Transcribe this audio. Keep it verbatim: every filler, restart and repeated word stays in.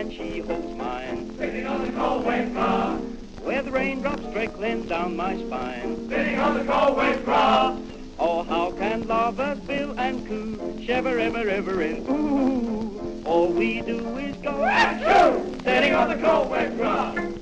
and she holds mine. Sitting on the Galway Bra, With raindrops trickling down my spine. sitting on the Galway Bra. Oh, how can lovers bill and coo, shiver, river, river, and ooh. All we do is go And shoo, sitting on the Galway Bra.